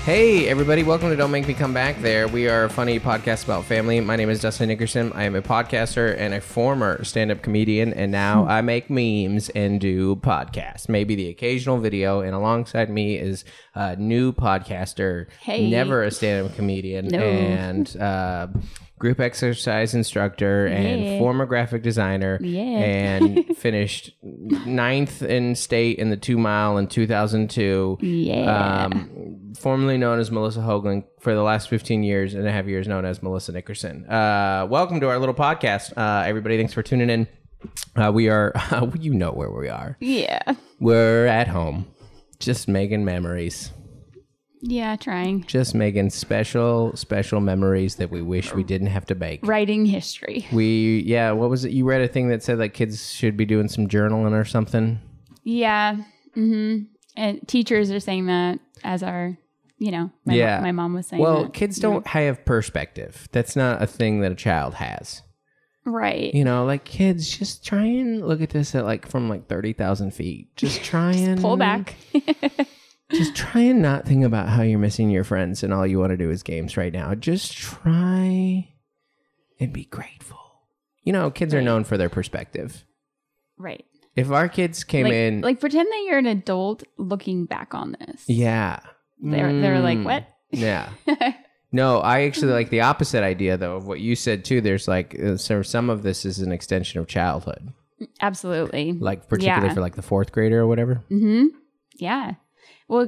Hey, everybody. Welcome to Don't Make Me Come Back There. We are a funny podcast about family. My name is Dustin Nickerson. I am a podcaster and a former stand-up comedian, and now I make memes and do podcasts, maybe the occasional video, and alongside me is a new podcaster, never a stand-up comedian, and group exercise instructor and former graphic designer, and finished 9th in state in the 2 mile in 2002. Formerly known as Melissa Hoagland, for the last 15 years and a half years known as Melissa Nickerson. Welcome to our little podcast. Everybody, thanks for tuning in. We are, you know where we are. Yeah. We're at home, just making memories. Yeah, trying. Just making special memories that we wish we didn't have to make. Writing history. What was it? You read a thing that said like kids should be doing some journaling or something? Yeah. Mm-hmm. And teachers are saying that, as are, my mom was saying that. Well, kids don't have perspective. That's not a thing that a child has. Right. Like kids, just try and look at this at from 30,000 feet. Just try and pull back. Just try and not think about how you're missing your friends and all you want to do is games right now. Just try and be grateful. Kids are known for their perspective. Right. If our kids came in... pretend that you're an adult looking back on this. Yeah. They're like, what? Yeah. No, I actually like the opposite idea, though, of what you said, too. There's some of this is an extension of childhood. Absolutely. Particularly for the fourth grader or whatever. Mm-hmm. Yeah. Well,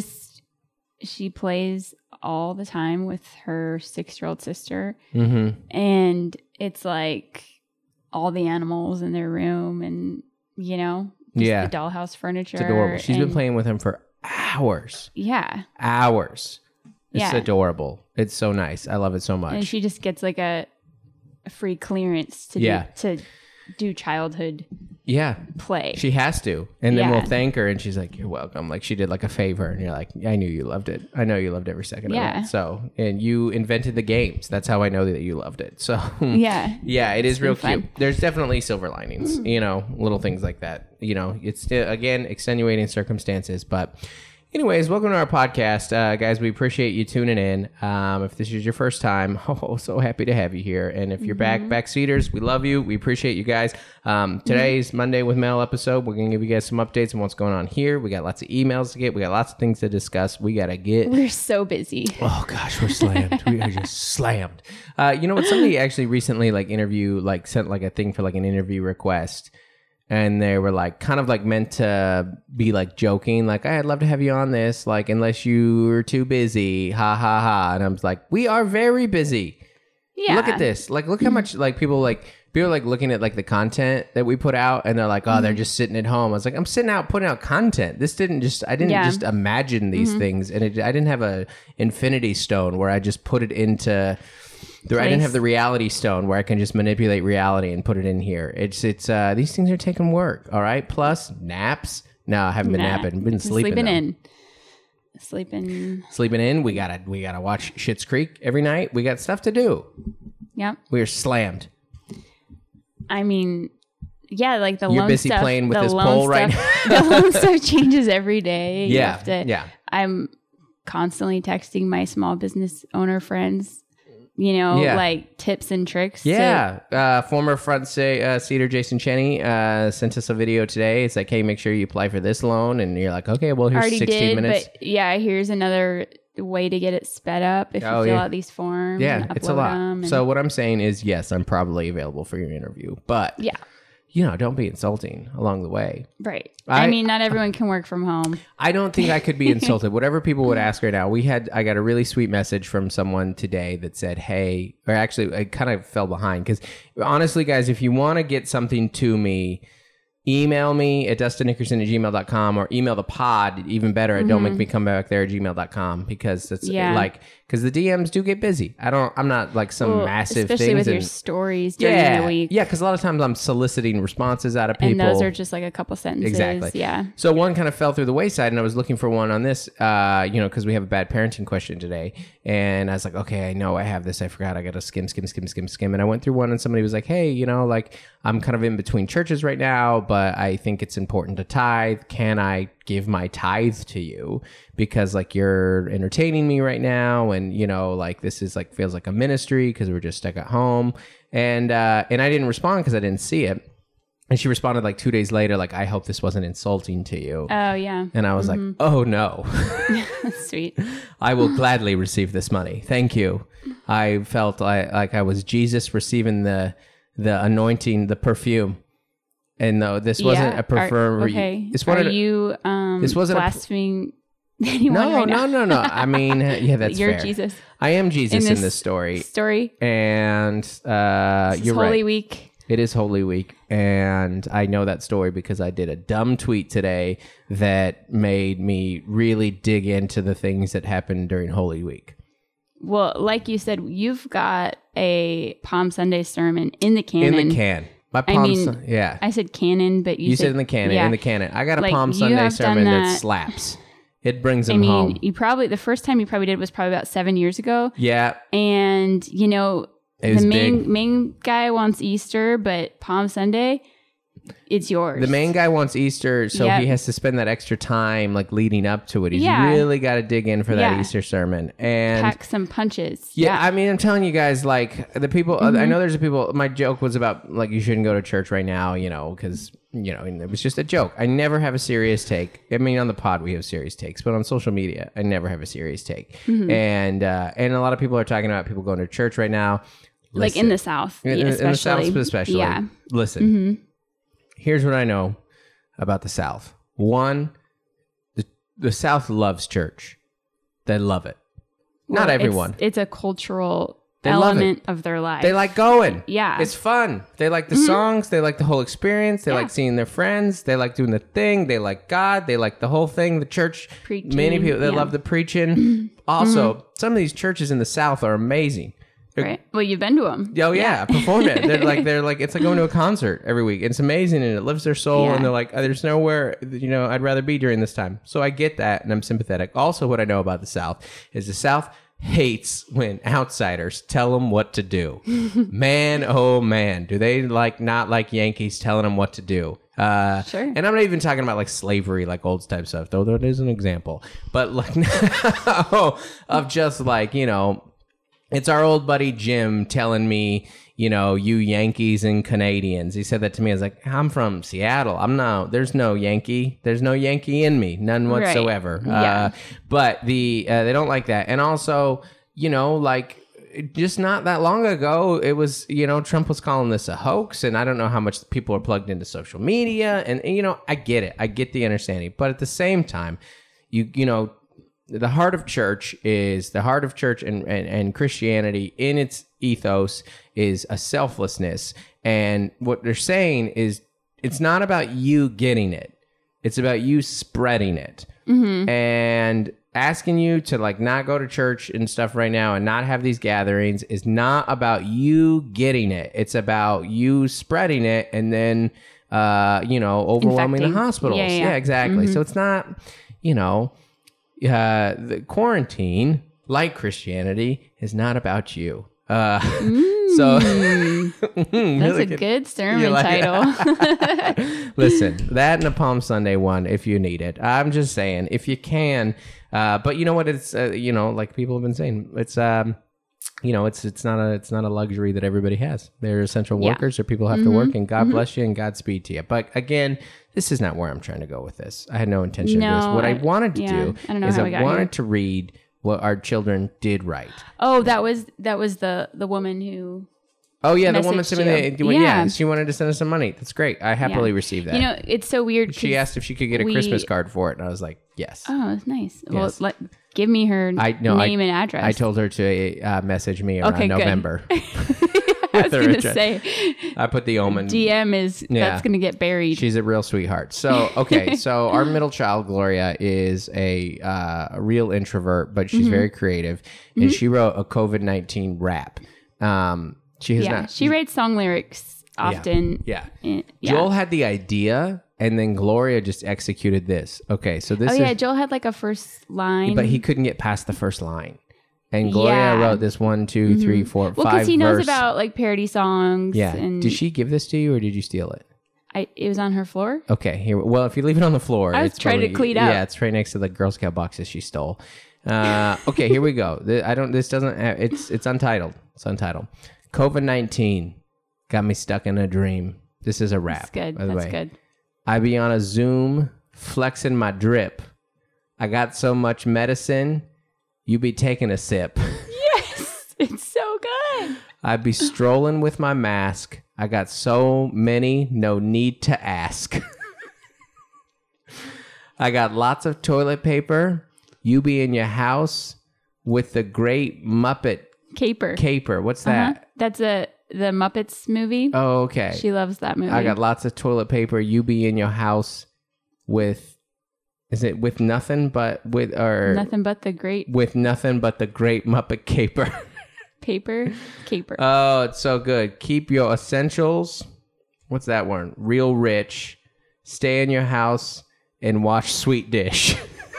she plays all the time with her 6-year-old sister. Mm-hmm. And it's like all the animals in their room and, the dollhouse furniture. It's adorable. She's been playing with him for hours. Yeah. Hours. It's adorable. It's so nice. I love it so much. And she just gets a free clearance to do childhood play. She has to. And then we'll thank her and she's like, you're welcome. Like she did a favor and you're like, I knew you loved it. I know you loved every second of it. So, and you invented the games. That's how I know that you loved it. So yeah, it is real cute. There's definitely silver linings, little things like that. It's again, extenuating circumstances, but anyways, welcome to our podcast, guys. We appreciate you tuning in. If this is your first time, so happy to have you here. And if you're backseaters, we love you. We appreciate you guys. Today's Monday with Mel episode. We're going to give you guys some updates on what's going on here. We got lots of emails to get. We got lots of things to discuss. We're so busy. Oh gosh, we're slammed. We are just slammed. You know what? Somebody actually recently sent a thing for an interview request. And they were meant to be joking, I'd love to have you on this, unless you were too busy, ha ha ha. And I'm like, we are very busy. Yeah. Look at this. Look how much people are looking at the content that we put out and they're like, oh, they're just sitting at home. I was like, I'm sitting out putting out content. I didn't just imagine these things. And I didn't have a infinity stone where I just put it into... I didn't have the reality stone where I can just manipulate reality and put it in here. It's these things are taking work, all right? Plus naps. No, I haven't been napping. I've been sleeping. Sleeping in. We gotta watch Schitt's Creek every night. We got stuff to do. Yep. We are slammed. I mean, yeah, the You're loan busy stuff, playing with this pole right now. The loan stuff changes every day. Yeah. I'm constantly texting my small business owner friends. Tips and tricks. Yeah. Former front seater Jason Cheney sent us a video today. It's like, hey, make sure you apply for this loan. And you're like, okay, well, here's 16 minutes. But here's another way to get it sped up if you fill out these forms. Yeah, it's a lot. So what I'm saying is, yes, I'm probably available for your interview. But don't be insulting along the way. Right. I mean, not everyone can work from home. I don't think I could be insulted. Whatever people would ask right now. I got a really sweet message from someone today that said, hey, or actually I kind of fell behind because honestly, guys, if you want to get something to me, email me at dustinnickerson@gmail.com or email the pod, even better, at don't make me come back there at gmail.com because it's because the DMs do get busy. I'm not some massive things. Especially with your stories during the week. Yeah, because a lot of times I'm soliciting responses out of people. And those are just a couple sentences. Exactly. Yeah. So one kind of fell through the wayside and I was looking for one on this, because we have a bad parenting question today. And I was like, okay, I know I have this. I forgot. I got to skim. And I went through one and somebody was like, hey, I'm kind of in between churches right now, but I think it's important to tithe. Can I give my tithe to you? Because like you're entertaining me right now. And, you know, like this is like, feels like a ministry because we're just stuck at home. And I didn't respond because I didn't see it. And she responded like 2 days later, like, I hope this wasn't insulting to you. Oh, yeah. And I was like, oh, no. That's sweet. I will gladly receive this money. Thank you. I felt like I was Jesus receiving the anointing, the perfume. And no, this wasn't a prefer. Okay. This Are you this wasn't blaspheming anyone right now? No. I mean, yeah, that's You're fair. Jesus. I am Jesus in this story. This And is you're Holy right. Week. It is Holy Week, and I know that story because I did a dumb tweet today that made me really dig into the things that happened during Holy Week. Well, like you said, you've got a Palm Sunday sermon in the canon. In the can. My Palm yeah. I said canon, but you said in the canon, yeah. in the canon. I got a Like, Palm you Sunday have sermon done that that. slaps. It brings them home. you probably, the first time you probably did was probably about 7 years ago. Yeah. And, you know, It was the big. main guy wants Easter, but Palm Sunday, it's yours. The main guy wants Easter, so Yep. he has to spend that extra time like leading up to it. He's Yeah. really got to dig in for that Yeah. Easter sermon. And Pack some punches. yeah, I mean, I'm telling you guys, like the people, Mm-hmm. I know there's people, my joke was about like, you shouldn't go to church right now, you know, because, you know, and it was just a joke. I never have a serious take. I mean, on the pod, we have serious takes, but on social media, I never have a serious take. Mm-hmm. And a lot of people are talking about people going to church right now. Like in the South, In the South especially. especially. Yeah. Listen, here's what I know about the South. One, the South loves church. They love it. Well, Not everyone. It's a cultural They love element of their life. They like going. Yeah. It's fun. They like the songs. They like the whole experience. They Yeah. like seeing their friends. They like doing the thing. They like God. They like the whole thing. The church. Preaching, Many people, they yeah. love the preaching. Also, some of these churches in the South are amazing. Right. Well, you've been to them. Oh yeah, perform it. They're like it's like going to a concert every week. It's amazing and it lifts their soul. Yeah. And they're like, there's nowhere, you know, I'd rather be during this time. So I get that, and I'm sympathetic. Also, what I know about the South is the South hates when outsiders tell them what to do. Man, oh man, do they not like Yankees telling them what to do? Sure. And I'm not even talking about like slavery, like old type stuff, though that is an example. But like of just like, you know. It's our old buddy Jim telling me, you know, you Yankees and Canadians. He said that to me. I was like, I'm from Seattle. There's no Yankee. There's no Yankee in me. None whatsoever. Right. Yeah. But they don't like that. And also, you know, like just not that long ago, it was, you know, Trump was calling this a hoax. And I don't know how much people are plugged into social media. And you know, I get it. I get the understanding. But at the same time, you know, the heart of church and Christianity in its ethos is a selflessness. And what they're saying is it's not about you getting it. It's about you spreading it. And asking you to like not go to church and stuff right now and not have these gatherings is not about you getting it. It's about you spreading it and then, you know, overwhelming Infecting. the hospitals. Yeah, Exactly. So it's not, you know, the quarantine, like Christianity, is not about you. So That's really a good sermon like title. Listen, that and a Palm Sunday one, if you need it. I'm just saying, if you can. But you know what? It's you know, like people have been saying, it's you know, it's not a luxury that everybody has. They're essential workers, or people have to work, and God bless you and Godspeed to you. But again, this is not where I'm trying to go with this. I had no intention of this. What I wanted to do I don't know is how I we got wanted here. to read what our children did right. Oh, that was the woman who. Oh yeah, the woman Messaged sent me you. yeah, Yeah. she wanted to send us some money. That's great. I happily received that. You know, it's so weird. She 'cause asked if she could get a Christmas card for it, and I was like, yes. Oh, that's nice. Yes. Well, give me her name and address. I told her to message me around Okay, good. November. I was her going to address. say, I put the Omen. DM is that's going to get buried. She's a real sweetheart. So, okay. So our middle child, Gloria, is a real introvert, but she's very creative. And she wrote a COVID-19 rap. She has not. She writes song lyrics often. Yeah. Yeah. Joel had the idea, and then Gloria just executed this. Okay. So this Oh is. yeah, Joel had like a first line, But he couldn't get past the first line. And Gloria Yeah. wrote this 1, 2, 3, 4, well, 5 because he knows verse. about like parody songs. Yeah. And Did she give this to you, or did you steal it? It was on her floor. Okay, here. Well, if you leave it on the floor, I was trying to clean up. Yeah, it's right next to the Girl Scout boxes she stole. Okay, here we go. This doesn't. It's untitled. It's untitled. COVID-19 got me stuck in a dream. This is a wrap. That's good. By the That's way. good. I be on a Zoom flexing my drip. I got so much medicine. You be taking a sip. Yes, it's so good. I be strolling with my mask. I got so many, no need to ask. I got lots of toilet paper. You be in your house with the great Muppet Caper. What's that? That's the Muppets movie. Oh, okay. She loves that movie. I got lots of toilet paper. You be in your house with, is it with nothing but with, or nothing but the great with nothing but the great Muppet Caper. Caper. Oh, it's so good. Keep your essentials. What's that one? Real rich. Stay in your house and watch Sweet Dish.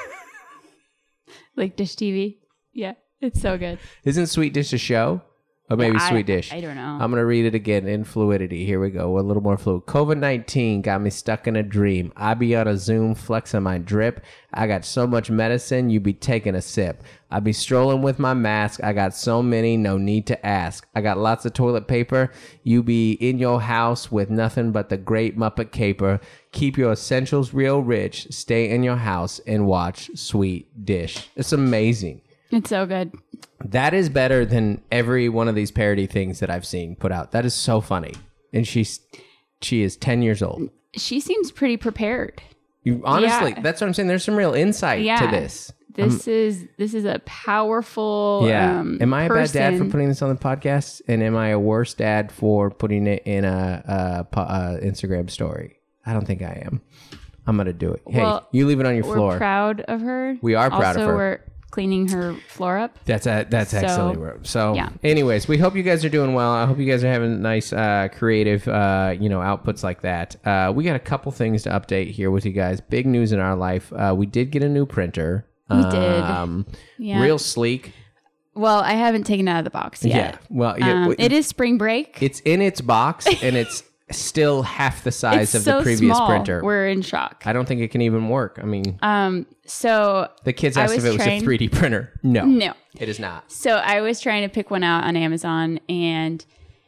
Like Dish TV. Yeah, it's so good. Isn't Sweet Dish a show? Or maybe Sweet Dish. I don't know. I'm going to read it again in fluidity. Here we go. A little more fluid. COVID-19 got me stuck in a dream. I be on a Zoom flexing my drip. I got so much medicine, you be taking a sip. I be strolling with my mask. I got so many, no need to ask. I got lots of toilet paper. You be in your house with nothing but the great Muppet Caper. Keep your essentials real rich. Stay in your house and watch Sweet Dish. It's amazing. It's so good. That is better than every one of these parody things that I've seen put out. That is so funny. And she is 10 years old. She seems pretty prepared. Honestly, Yeah. that's what I'm saying. There's some real insight to this. This is a powerful Am I a bad dad for person. putting this on the podcast? And am I a worse dad for putting it in a Instagram story? I don't think I am. I'm going to do it. Hey, Well, you leave it on your We're floor. proud of her. We are proud of her. Also, we're cleaning her floor up. That's excellent. So, yeah. anyways, we hope you guys are doing well. I hope you guys are having nice, creative, outputs like that. We got a couple things to update here with you guys. Big news in our life. We did get a new printer. We did. Yeah. Real sleek. Well, I haven't taken it out of the box yet. Yeah. Well, yeah, it is spring break. it's in its box and it's still half the size It's of so the previous small. printer. We're in shock. I don't think it can even work. I mean, So the kids I asked if was it was trying- a 3D printer. No, it is not. So I was trying to pick one out on Amazon, and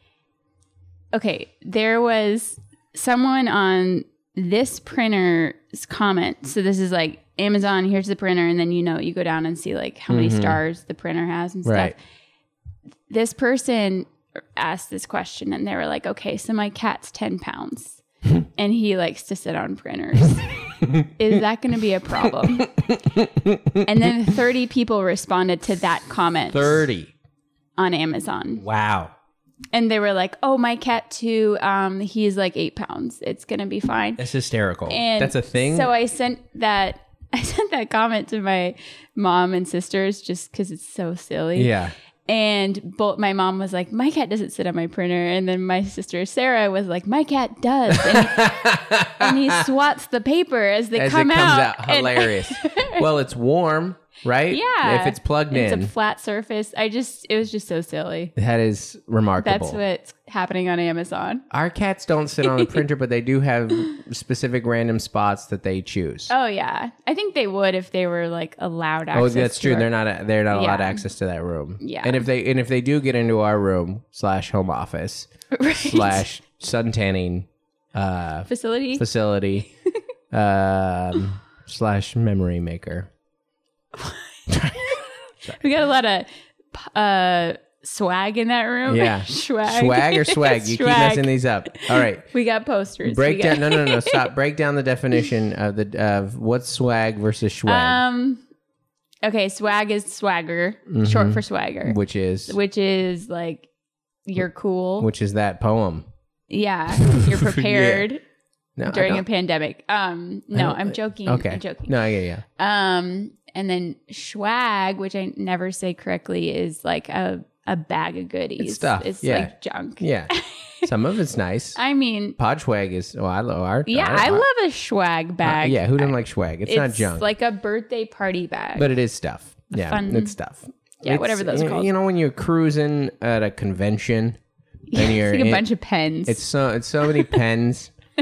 there was someone on this printer's comment. So this is like Amazon, here's the printer, and then you go down and see like how many stars the printer has and stuff. Right. This person asked this question, and they were like, okay, so my cat's 10 pounds and he likes to sit on printers. Is that going to be a problem? And then 30 people responded to that comment 30. on Amazon. Wow. And they were like, oh, my cat too. He's like 8 pounds. It's going to be fine. That's hysterical. And that's a thing. So I sent that comment to my mom and sisters just because it's so silly. Yeah. And my mom was like, my cat doesn't sit on my printer. And then my sister Sarah was like, my cat does. And he swats the paper as they come it comes out. out. Hilarious. Well, it's warm, right? Yeah. If it's plugged in. It's a flat surface. It was just so silly. That is remarkable. That's what's happening on Amazon. Our cats don't sit on the printer, but they do have specific random spots that they choose. Oh yeah, I think they would if they were like allowed access. Oh, that's true. to They're not allowed Yeah. access to that room. Yeah. And if they do get into our room / home office Right. / sun tanning facility. / memory maker. We got a lot of swag in that room. Yeah. Swag or swag? You keep Swag. messing these up. All right. We got posters. Break We got- down. No. Stop. Break down the definition of what's swag versus swag, Okay, swag is swagger, short for swagger, which is like you're cool. which is that poem. Yeah, you're prepared No, I during a don't- pandemic. No, I'm joking. Okay. I'm joking. No, yeah. And then swag, which I never say correctly, is like a bag of goodies. It's stuff, It's yeah. like junk. Yeah. Some of it's nice. I mean, Podschwag is. Oh, I love our. I love a swag bag. Yeah, who doesn't like swag? It's not junk, like a birthday party bag. but it is stuff. Yeah, fun- it's stuff. Yeah, whatever those are called. You know, when you're cruising at a convention and you're it's like a in- bunch of pens. It's so many pens.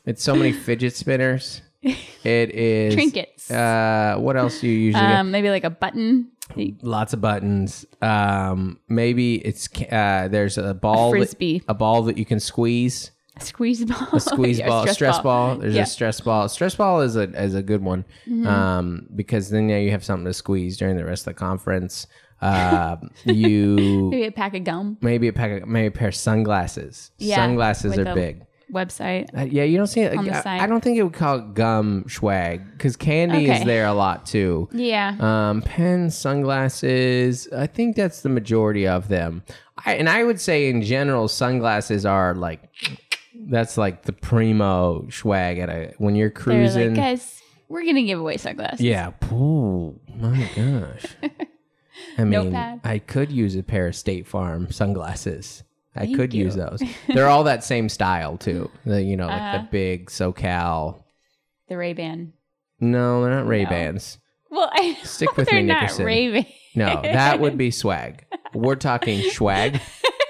It's so many fidget spinners. It is Trinkets. What else do you usually get? Maybe like a button. Lots of buttons. Maybe it's there's a ball, frisbee. a ball that you can squeeze. A squeeze ball. A squeeze Yeah, ball, stress ball. There's Yeah. a stress ball. Stress ball is a good one, because then you have something to squeeze during the rest of the conference. Maybe a pack of gum. maybe a pair of sunglasses. Yeah, Sunglasses with are a big. Website. Yeah, you don't see it. On the side. I don't think it would call it gum swag because candy is Okay. there a lot too. Yeah. Pens, sunglasses. I think that's the majority of them. I would say in general, sunglasses are like that's like the primo swag when you're They're cruising. like, guys, we're gonna give away sunglasses. Yeah. Ooh, my gosh. I mean, Notepad. I could use a pair of State Farm sunglasses. I Thank could you. use those. They're all that same style too. Like the big SoCal. The Ray-Ban. No, they're not Ray-Bans. Well, I Stick with they're me, not Nickerson. Ray-Ban. No, that would be swag. We're talking swag.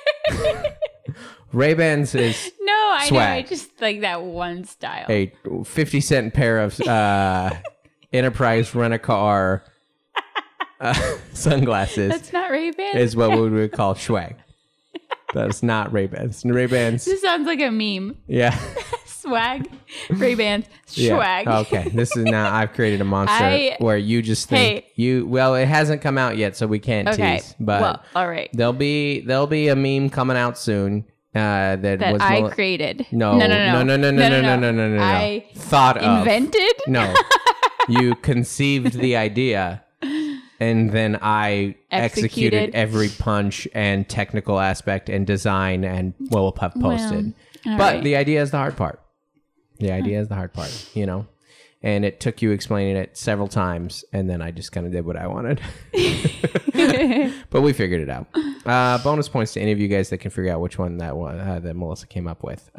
Ray-Bans is No, I know. Swag. I just like that one style. a 50-cent pair of Enterprise Rent-A-Car sunglasses That's not Ray-Ban. is what we would call swag. That's not Ray-Bans. Ray-Bans, This sounds like a meme. yeah. Swag, Ray-Ban, Yeah. swag. Okay. This is now I've created a monster where you just think well, it hasn't come out yet, so we can't Okay. tease. But Well, all right. there'll be a meme coming out soon that was I created. no No. I thought of. invented. No. You conceived the idea and then I executed every punch and technical aspect and design and will have posted. all But right. the idea is the hard part. The idea is the hard part, And it took you explaining it several times, and then I just kind of did what I wanted. But we figured it out. Bonus points to any of you guys that can figure out which one that Melissa came up with.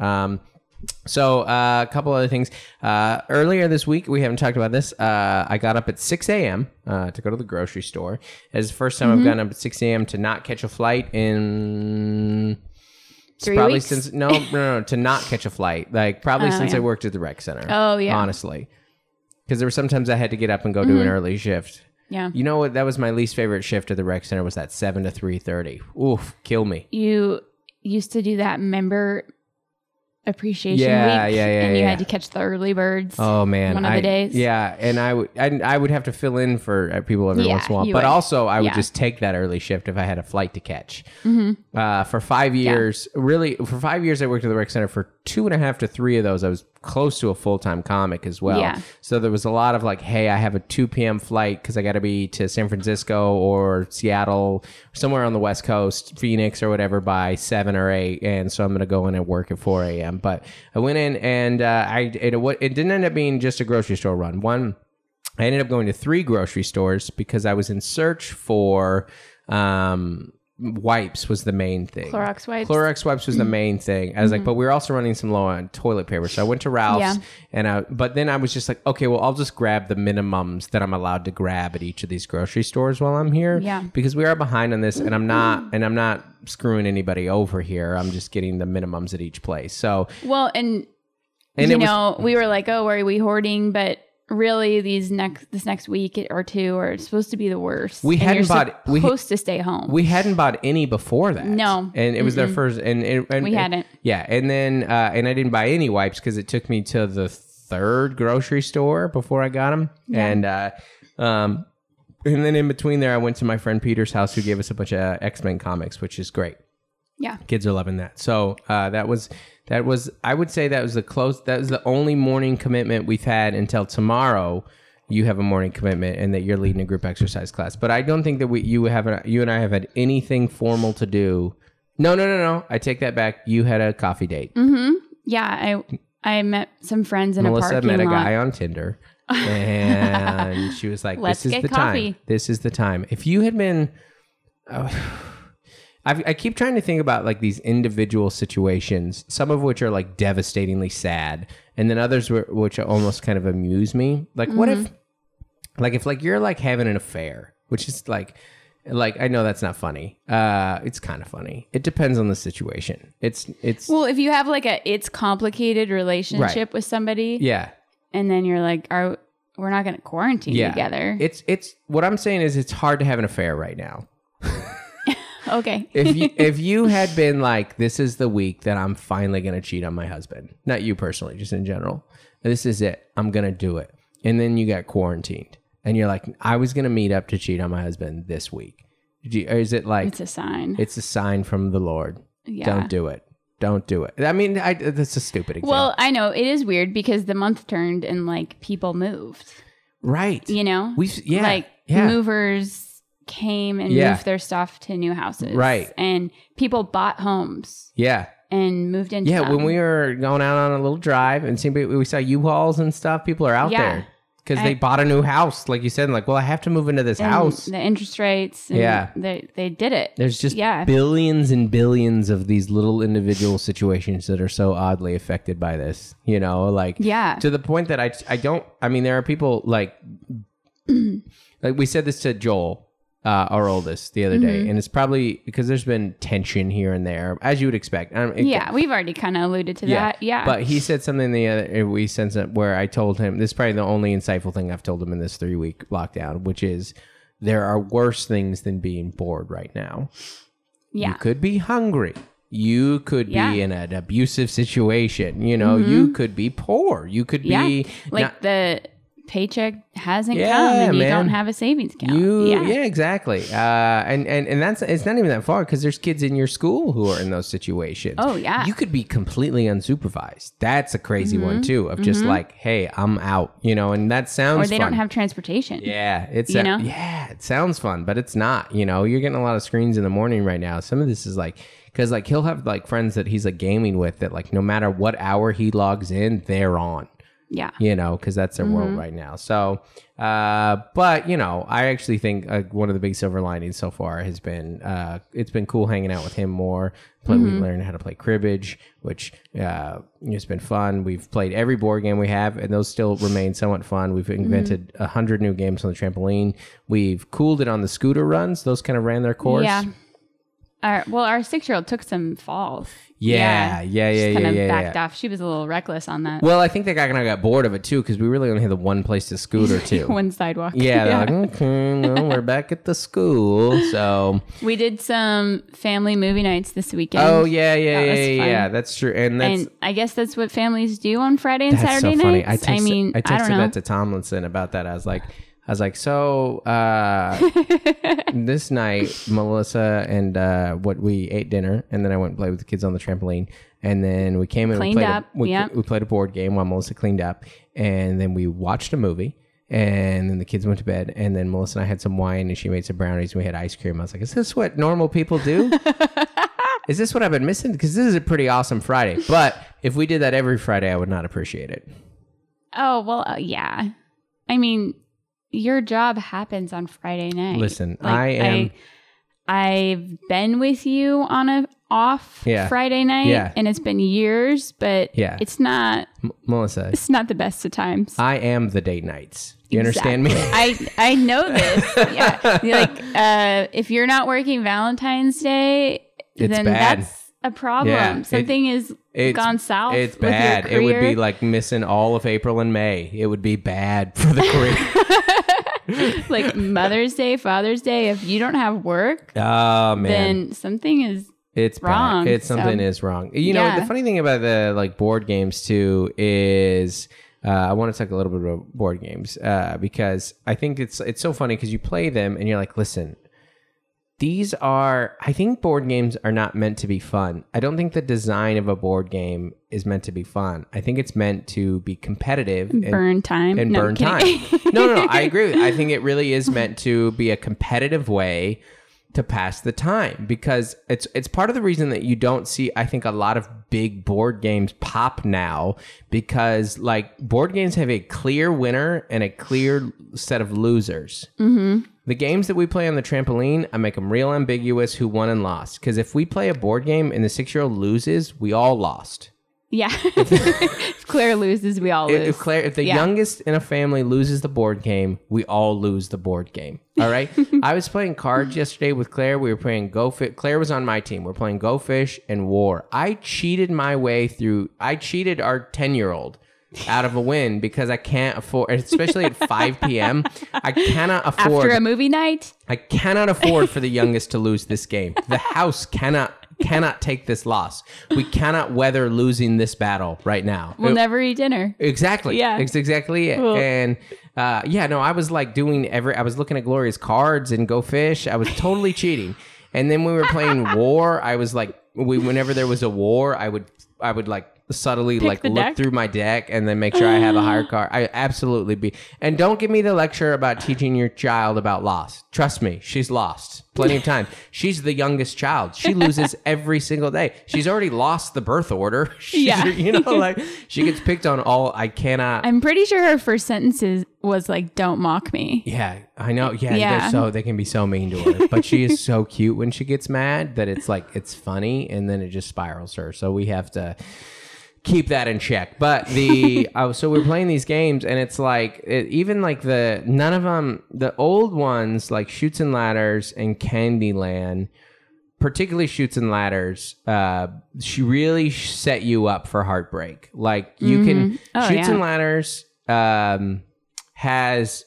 So a couple other things. Earlier this week, we haven't talked about this. I got up at 6 a.m. To go to the grocery store. It's the first time I've gotten up at 6 a.m. to not catch a flight in... 3 probably weeks? since no, to not catch a flight. Like probably since yeah. I worked at the rec center. Oh, yeah. Honestly. Because there were sometimes I had to get up and go do an early shift. Yeah. You know what? That was my least favorite shift at the rec center was that 7 to 3:30. Oof, kill me. You used to do that member appreciation Yeah, week, yeah, and you yeah. had to catch the early birds. Oh man, one of the days. Yeah, and I would have to fill in for people every Yeah, once in a while, you but would. also I would Yeah. just take that early shift if I had a flight to catch. For 5 years, for 5 years I worked at the rec center. For 2.5 to 3 of those, I was close to a full-time comic as well. Yeah. So there was a lot of like, hey, I have a 2 p.m. flight because I got to be to San Francisco or Seattle, somewhere on the West Coast, Phoenix or whatever by 7 or 8, and so I'm going to go in and work at 4 a.m. But I went in and it didn't end up being just a grocery store run. I ended up going to 3 grocery stores because I was in search for wipes was the main thing. Clorox wipes? Clorox wipes was the main thing. I was like, but we were also running some low on toilet paper. So I went to Ralph's but then I was just like, okay, well, I'll just grab the minimums that I'm allowed to grab at each of these grocery stores while I'm here. Yeah. Because we are behind on this and I'm not screwing anybody over here. I'm just getting the minimums at each place. So Well, and it you was- know, we were like, oh, are we hoarding? But really, this next week or two are supposed to be the worst. We And hadn't you're bought- we- supposed to stay home. we hadn't bought any before that. No. And it was their first. And We hadn't. Yeah. And then, and I didn't buy any wipes because it took me to the 3rd grocery store before I got them. Yeah. And then in between there, I went to my friend Peter's house who gave us a bunch of X-Men comics, which is great. Yeah. Kids are loving that. So that was I would say that was the only morning commitment we've had until tomorrow. You have a morning commitment and that you're leading a group exercise class. But I don't think that you and I have had anything formal to do. No. I take that back. You had a coffee date. Yeah. I met some friends in Melissa a parking met a lot. guy on Tinder and she was like, Let's this is get the coffee. time. This is the time. If you had been... I keep trying to think about like these individual situations, some of which are like devastatingly sad, and then others which almost kind of amuse me. Like, what if, like, you're like having an affair, which is like, Like, I know that's not funny. It's kind of funny. It depends on the situation. It's Well, if you have like it's complicated relationship with somebody, yeah. and then you're like, we're not going to quarantine together. It's what I'm saying is it's hard to have an affair right now. Okay. if you had been like, this is the week that I'm finally going to cheat on my husband, not you personally, just in general. This is it. I'm going to do it. And then you got quarantined and you're like, I was going to meet up to cheat on my husband this week. Or is it like, it's a sign. It's a sign from the Lord. Yeah. Don't do it. Don't do it. I mean, that's a stupid example. Well, I know it is weird because the month turned and like people moved. Right. You know? Movers came and moved their stuff to new houses. Right. And people bought homes. Yeah. And moved into them. When we were going out on a little drive and we saw U-Hauls and stuff, people are out there because they bought a new house. Like you said, like, well, I have to move into this house. The interest rates. And they did it. There's just billions and billions of these little individual situations that are so oddly affected by this, you know, like to the point that I mean, there are people like we said this to Joel, our oldest, the other day, and it's probably because there's been tension here and there, as you would expect. We've already kind of alluded to that. Yeah, but he said something where I told him, this is probably the only insightful thing I've told him in this 3-week lockdown, which is there are worse things than being bored right now. Yeah, you could be hungry. You could be in an abusive situation. You know, you could be poor. You could be the paycheck hasn't come and you don't have a savings account. Exactly. And that's, it's not even that far because there's kids in your school who are in those situations. Oh yeah. You could be completely unsupervised. That's a crazy one too, of just like, hey, I'm out, you know, and that sounds Or they don't have transportation. Yeah. It sounds fun, but it's not, you know, you're getting a lot of screens in the morning right now. Some of this is like, because like he'll have like friends that he's like gaming with that like no matter what hour he logs in, they're on. Yeah. You know, because that's their world right now. So, but, you know, I actually think one of the big silver linings so far has been, it's been cool hanging out with him more. We learned how to play cribbage, which it's been fun. We've played every board game we have, and those still remain somewhat fun. We've invented 100 new games on the trampoline. We've cooled it on the scooter runs. Those kind of ran their course. Yeah. Our 6-year-old took some falls. Yeah. She kind of backed off. She was a little reckless on that. Well, I think they kind of got bored of it too because we really only had the one place to scooter to. One sidewalk. Yeah, they're like, okay, well, we're back at the school. So we did some family movie nights this weekend. Oh yeah, that's true. And I guess that's what families do on Friday and Saturday so funny. nights. I texted that to Tomlinson about that. I was like, so this night, Melissa and we ate dinner, and then I went and played with the kids on the trampoline, and then we came in and we played a board game while Melissa cleaned up, and then we watched a movie, and then the kids went to bed, and then Melissa and I had some wine, and she made some brownies, and we had ice cream. I was like, is this what normal people do? Is this what I've been missing? Because this is a pretty awesome Friday. But if we did that every Friday, I would not appreciate it. Oh, well, yeah. I mean, your job happens on Friday night. Listen, like, I've been with you on a off Friday night, and it's been years, but it's not Melissa. It's not the best of times. I am the date nights. You understand me? I know this. Yeah, like if you're not working Valentine's Day, then bad. That's a problem. Yeah, Something is gone south. It's bad. It would be like missing all of April and May. It would be bad for the career. Like Mother's Day, Father's Day, if you don't have work, then something is wrong. Something is wrong. You know, the funny thing about the like board games too is I want to talk a little bit about board games because I think it's so funny because you play them and you're like, listen, I think board games are not meant to be fun. I don't think the design of a board game is meant to be fun. I think it's meant to be competitive and burn time. No, I agree. I think it really is meant to be a competitive way to pass the time because it's part of the reason that you don't see, I think, a lot of big board games pop now because like board games have a clear winner and a clear set of losers. Mm-hmm. The games that we play on the trampoline, I make them real ambiguous who won and lost. Because if we play a board game and the 6-year-old loses, we all lost. Yeah. If Claire loses, we all lose. If the youngest in a family loses the board game, we all lose the board game. All right. I was playing cards yesterday with Claire. We were playing Go Fish. Claire was on my team. We're playing Go Fish and War. I cheated my way through. I cheated our 10-year-old out of a win because I can't afford, especially at 5 p.m. I cannot afford after a movie night. I cannot afford for the youngest to lose this game. The house cannot take this loss. We cannot weather losing this battle right now. We'll never eat dinner. Exactly. Yeah. It's exactly it. Cool. And I was like I was looking at Gloria's cards and Go Fish. I was totally cheating. And then we were playing War. I was like, whenever there was a war, I would like subtly like look deck through my deck and then make sure I have a higher card. I absolutely be. And don't give me the lecture about teaching your child about loss. Trust me, she's lost plenty of times. She's the youngest child. She loses every single day. She's already lost the birth order. Yeah. Like she gets picked on all. I cannot. I'm pretty sure her first sentences was like, "Don't mock me." Yeah, I know. Yeah. They can be so mean to her, but she is so cute when she gets mad that it's like, it's funny. And then it just spirals her. So we have to keep that in check. But so we're playing these games and it's like, even like none of them, the old ones like Chutes and Ladders and Candyland, particularly Chutes and Ladders, she really set you up for heartbreak. Like you can, Chutes and Ladders has,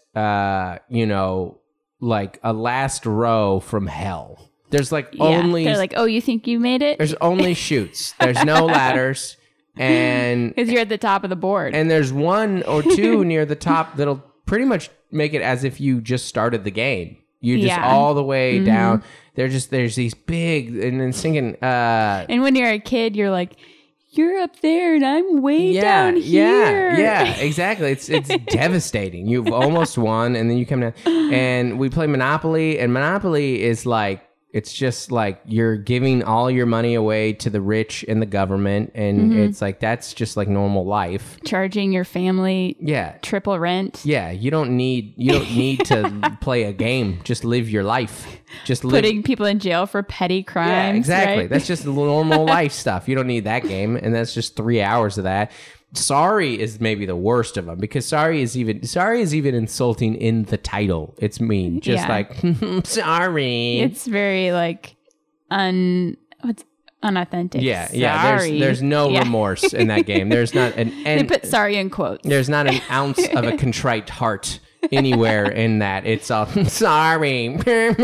like a last row from hell. There's like only, they're like, oh, you think you made it? There's only chutes. There's no ladders. And because you're at the top of the board, and there's one or two near the top that'll pretty much make it as if you just started the game. You just all the way down. There's these big, and then singing. And when you're a kid, you're like, you're up there, and I'm way down here. Yeah, exactly. It's devastating. You've almost won, and then you come down. And we play Monopoly, and Monopoly is like, it's just like you're giving all your money away to the rich and the government. And it's like, that's just like normal life. Charging your family triple rent. Yeah. You don't need to play a game. Just live your life. Just putting people in jail for petty crimes. Yeah, exactly. Right? That's just normal life stuff. You don't need that game. And that's just 3 hours of that. Sorry is maybe the worst of them because sorry is even insulting in the title. It's mean, just like sorry. It's very like unauthentic. Yeah, sorry. There's no remorse in that game. There's not they put sorry in quotes. There's not an ounce of a contrite heart anywhere in that. It's all sorry.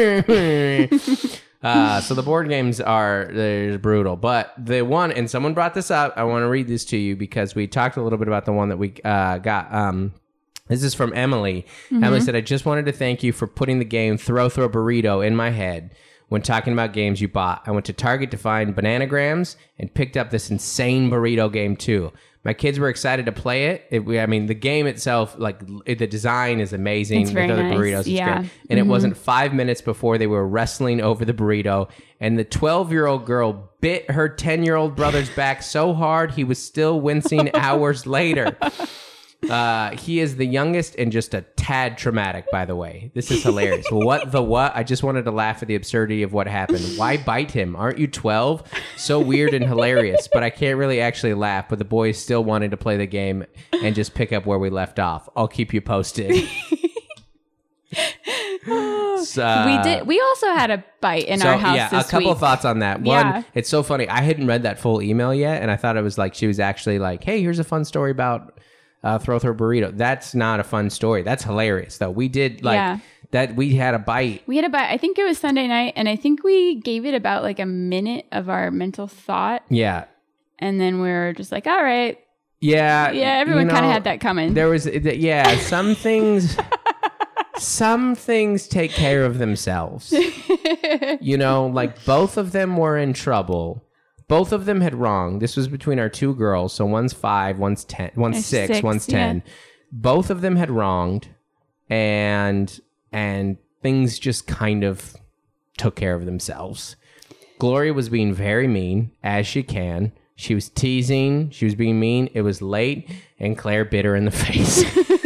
So the board games they're brutal, but the one, and someone brought this up, I want to read this to you because we talked a little bit about the one that we got. This is from Emily. Emily said, I just wanted to thank you for putting the game Throw Burrito in my head when talking about games you bought. I went to Target to find Bananagrams and picked up this insane burrito game too. My kids were excited to play it. The game itself, like the design is amazing. It's very nice. Burritos, it's great. And it wasn't 5 minutes before they were wrestling over the burrito. And the 12-year-old girl bit her 10-year-old brother's back so hard he was still wincing hours later. He is the youngest and just a tad traumatic, by the way. This is hilarious. What? I just wanted to laugh at the absurdity of what happened. Why bite him? Aren't you 12? So weird and hilarious, but I can't really actually laugh. But the boys still wanted to play the game and just pick up where we left off. I'll keep you posted. We also had a bite in our house this week. A couple of thoughts on that. One, it's so funny. I hadn't read that full email yet, and I thought it was like she was actually like, hey, here's a fun story about Throw Burrito. That's not a fun story. That's hilarious though. We did that. We had a bite. I think it was Sunday night, and I think we gave it about like a minute of our mental thought. Yeah. And then we were just like, all right. Yeah. Yeah. Everyone kind of had that coming. There was, some things. Some things take care of themselves. Like both of them were in trouble. Both of them had wronged. This was between our two girls. So one's 5, one's 10, one's 6, one's 10. Yeah. Both of them had wronged, and things just kind of took care of themselves. Gloria was being very mean, as she can. She was teasing. She was being mean. It was late, and Claire bit her in the face.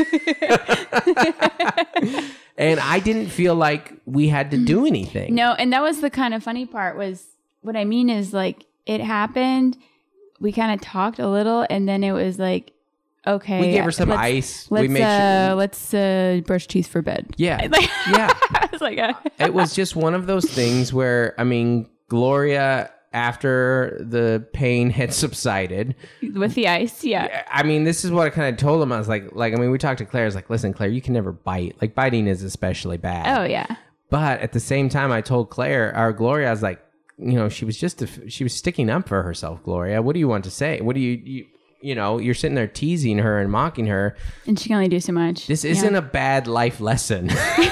And I didn't feel like we had to do anything. No, and that was the kind of funny part was, what I mean is like, it happened. we kind of talked a little, and then it was like, okay, we gave her some ice. We made sure. Let's brush teeth for bed. Yeah, Like, yeah. I was like, It was just one of those things where, I mean, Gloria, after the pain had subsided with the ice, yeah. I mean, this is what I kind of told him. I was like, I mean, we talked to Claire. I was like, listen, Claire, you can never bite. Like, biting is especially bad. Oh yeah. But at the same time, I told Claire, or Gloria, I was like, you know, she was sticking up for herself, Gloria. What do you want to say? What do you know, you're sitting there teasing her and mocking her. And she can only do so much. This isn't a bad life lesson.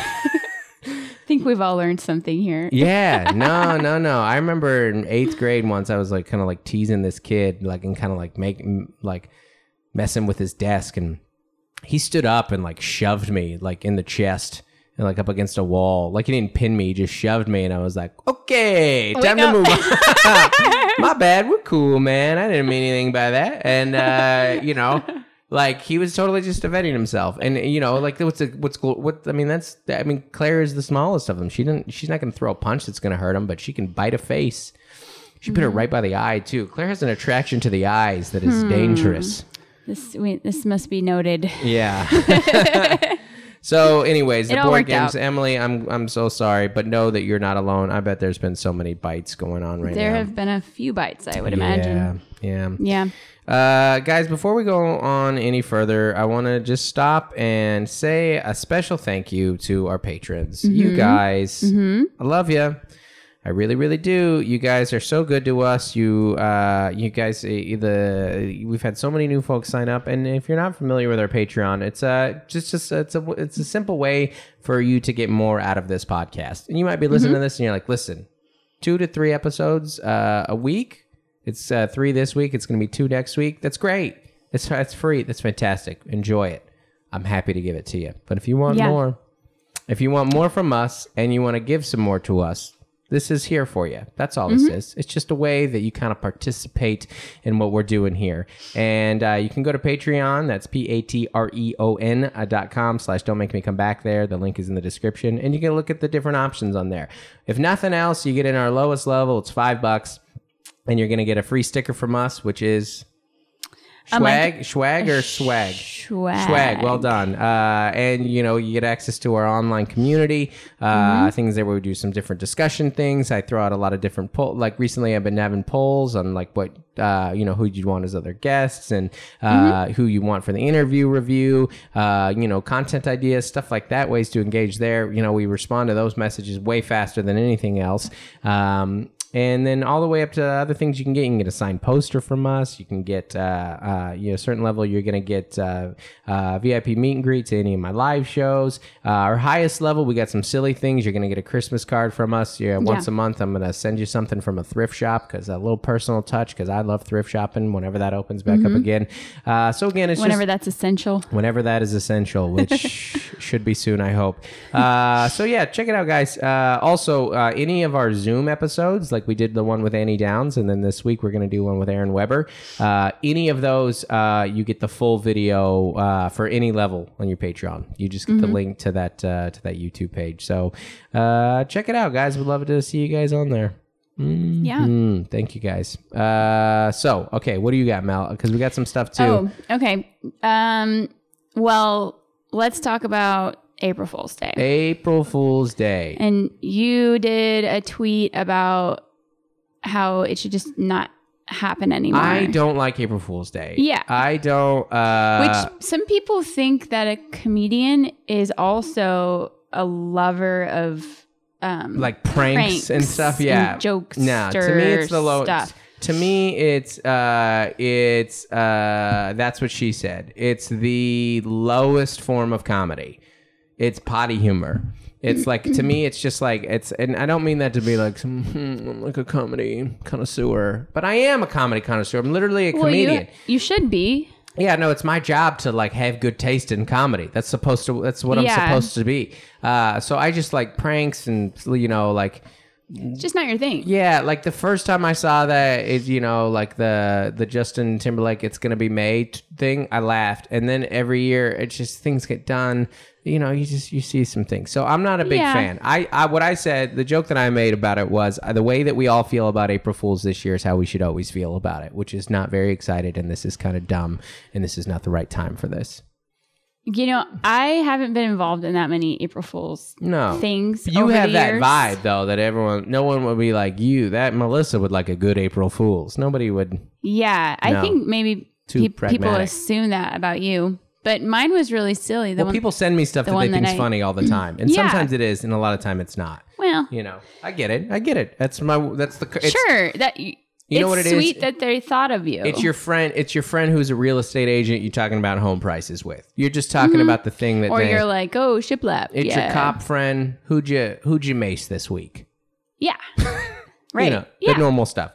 I think we've all learned something here. Yeah, no. I remember in 8th grade once I was like kind of like teasing this kid, like, and kind of like messing with his desk, and he stood up and like shoved me like in the chest and like up against a wall. Like he didn't pin me, he just shoved me, and I was like, okay, time to move on. My bad, we're cool, man. I didn't mean anything by that. And you know, like he was totally just defending himself. And you know, like I mean, Claire is the smallest of them. She's not going to throw a punch that's going to hurt him, but she can bite a face. She put it right by the eye too. Claire has an attraction to the eyes that is dangerous. This must be noted. Yeah. So anyways, the board games, out. Emily, I'm so sorry, but know that you're not alone. I bet there's been so many bites going on right now. There have been a few bites, I would imagine. Yeah. Guys, before we go on any further, I want to just stop and say a special thank you to our patrons. You guys, I love you. I really, really do. You guys are so good to us. You guys, we've had so many new folks sign up, and if you're not familiar with our Patreon, it's a simple way for you to get more out of this podcast. And you might be listening to this, and you're like, listen, 2 to 3 episodes a week. It's 3 this week. It's going to be 2 next week. That's great. It's free. That's fantastic. Enjoy it. I'm happy to give it to you. But if you want more from us, and you want to give some more to us, this is here for you. That's all this is. It's just a way that you kind of participate in what we're doing here. And you can go to Patreon. That's patreon.com/Don't Make Me Come Back there. The link is in the description. And you can look at the different options on there. If nothing else, you get in our lowest level. It's $5. And you're going to get a free sticker from us, which is... Swag. Well done. And you know, you get access to our online community, things there where we do some different discussion things. I throw out a lot of different like recently I've been having polls on like what, who you'd want as other guests, and who you want for the interview review, content ideas, stuff like that, ways to engage there. You know, we respond to those messages way faster than anything else. And then all the way up to other things you can get. You can get a signed poster from us. You can get, a certain level, you're going to get VIP meet and greet to any of my live shows. Our highest level, we got some silly things. You're going to get a Christmas card from us. Once a month, I'm going to send you something from a thrift shop, because a little personal touch, because I love thrift shopping whenever that opens back up again. So again, it's whenever that's essential. Whenever that is essential, which should be soon, I hope. So yeah, check it out, guys. Also, any of our Zoom episodes, like we did the one with Annie Downs, and then this week we're going to do one with Aaron Weber. Any of those, you get the full video for any level on your Patreon. You just get the link to that YouTube page. So check it out, guys. We'd love to see you guys on there. Yeah. Thank you, guys. So, okay, what do you got, Mel? Because we got some stuff too. Oh, okay. Well, let's talk about April Fool's Day. April Fool's Day. And you did a tweet about how it should just not happen anymore. I don't like April Fool's Day. Yeah. I don't. Which some people think that a comedian is also a lover of like pranks and stuff. Yeah. And jokes. No, to me it's the low stuff. To me, it's that's what she said. It's the lowest form of comedy. It's potty humor. It's like, to me, it's just like, and I don't mean that to be like, I'm like a comedy connoisseur, but I am a comedy connoisseur. I'm literally a comedian. You should be. Yeah, no, it's my job to like have good taste in comedy. That's what I'm supposed to be. So I just like pranks and, It's just not your thing. Yeah, like the first time I saw that is, like the Justin Timberlake "It's Gonna Be May" thing, I laughed. And then every year, it's just things get done. You see some things. So I'm not a big fan. What I said, the joke that I made about it was the way that we all feel about April Fools this year is how we should always feel about it, which is not very excited, and this is kind of dumb, and this is not the right time for this. I haven't been involved in that many April Fool's things. You over have the that years. vibe, though, that no one would be like you. That Melissa would like a good April Fool's. Nobody would. Yeah, I think maybe people pragmatic. assume that about you. But mine was really silly. People send me stuff that they think's funny all the time, and sometimes it is, and a lot of time it's not. Well, I get it. That's the sure that. You know what it is? It's sweet that they thought of you. It's your friend who's a real estate agent you're talking about home prices with. You're just talking about the thing that you're like, oh, shiplap. It's your cop friend. Who'd you mace this week? Yeah. Right. The normal stuff.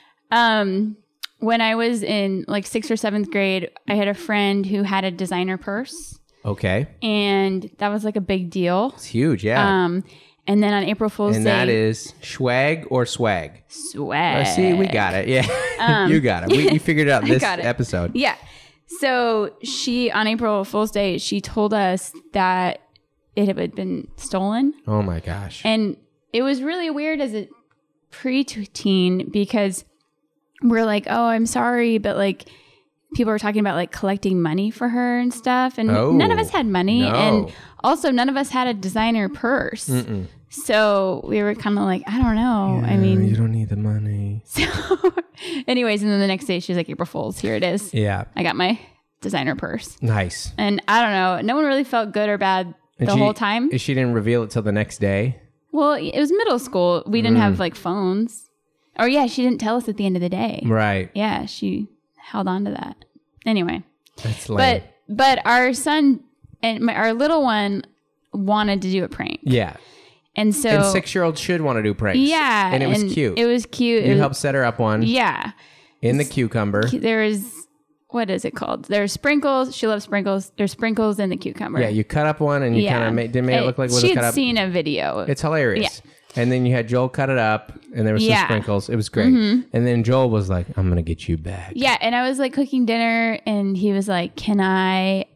When I was in like 6th or 7th grade, I had a friend who had a designer purse. Okay. And that was like a big deal. It's huge, yeah. And then on April Fool's Day. And that is swag or swag? Swag. See, we got it. Yeah. You got it. You figured it out this episode. Yeah. So on April Fool's Day, she told us that it had been stolen. Oh my gosh. And it was really weird as a preteen because we're like, oh, I'm sorry, but like people were talking about like collecting money for her and stuff, and none of us had money, and also none of us had a designer purse. Mm-mm. So we were kind of like, I don't know. Yeah, I mean, you don't need the money. So, anyways, and then the next day she's like, April Fool's, here it is. Yeah, I got my designer purse. Nice. And I don't know. No one really felt good or bad whole time. She didn't reveal it till the next day. Well, it was middle school. We didn't have like phones. Or yeah, she didn't tell us at the end of the day. Right. Yeah, she held on to that. Anyway. That's lame. But our son and our little one wanted to do a prank. Yeah. And so... And 6-year-olds should want to do pranks. Yeah. And it was cute. It was cute. You helped set her up one. Yeah. In the cucumber. There is... What is it called? There's sprinkles. She loves sprinkles. There's sprinkles in the cucumber. Yeah, you cut up one and you kind of made it look like it was cut up. She'd seen a video. It's hilarious. Yeah. And then you had Joel cut it up and there was some sprinkles. It was great. Mm-hmm. And then Joel was like, I'm going to get you back. Yeah. And I was like cooking dinner and he was like, can I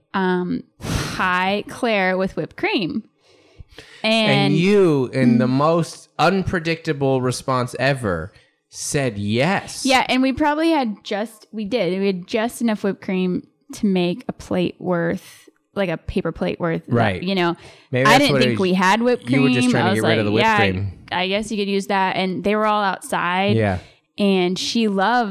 pie Claire with whipped cream? And you, in the most unpredictable response ever, said yes. Yeah. And we probably had we had just enough whipped cream to make a plate worth, like a paper plate worth. Right. Maybe I didn't think we had whipped cream. You were just trying to get rid of the whipped cream. I guess you could use that. And they were all outside. Yeah. And she